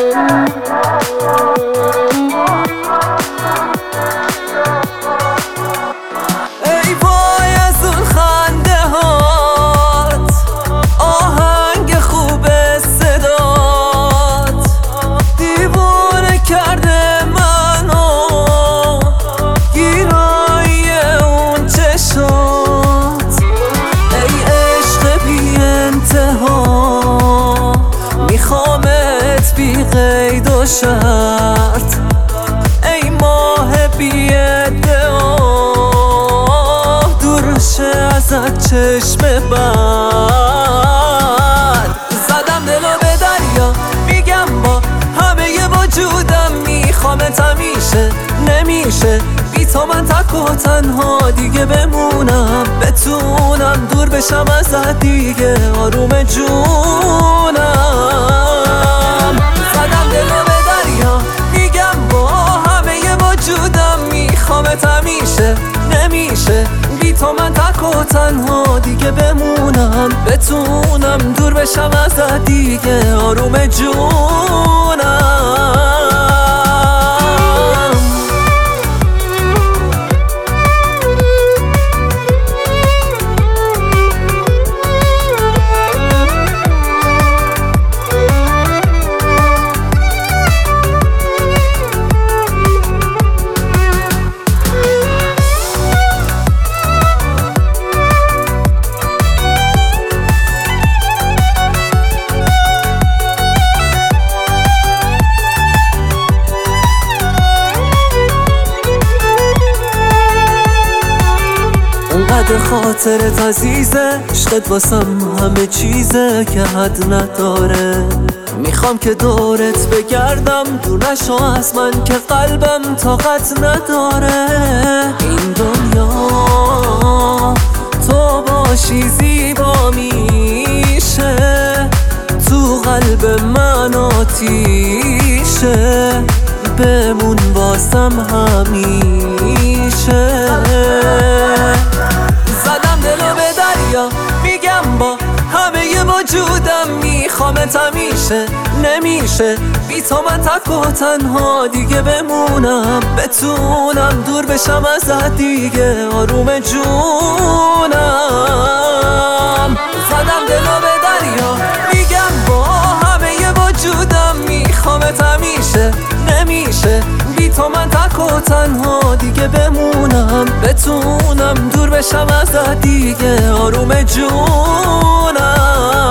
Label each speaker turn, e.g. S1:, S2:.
S1: ای وای از اون خنده هات، آهنگ خوب صدات، دیوانه کرده منو گیرایی اون چشات. ای عشق بی انتها، میخوامت بی قید و شرط، ای ماه بی ادعا، دور شه ازت چشم بد. زدم دلو به دریا، میگم با همه وجودم میخوامت همیشه، نمیشه بی تو من تک و تنها دیگه بمونم، بتونم دور بشم ازت دیگه آروم جونم. زدم دلو به دریا، میگم با همه وجودم میخوامت همیشه، نمیشه بی تو من تک و تنها دیگه بمونم، بتونم دور بشم ازت دیگه آروم جونم. اونقدر خاطرت عزیزه، عشقت واسم همه چیزه که حد نداره. میخوام که دورت بگردم، دور نشو از من که قلبم طاقت نداره. این دنیا تو باشی زیبا میشه، تو قلب من آتیشه، بمون واسم همیشه. زدم دلو به دریا، میگم با همه وجودم میخوامت همیشه، نمیشه بی تو من تک و تنها دیگه بمونم، بتونم دور بشم ازت دیگه آروم جونم. زدم دلو به دریا، میگم با همه وجودم میخوامت همیشه، نمیشه بی تو من تک و تنها دیگه بمونم، بتونم دور بشم ازت دیگه آروم جونم.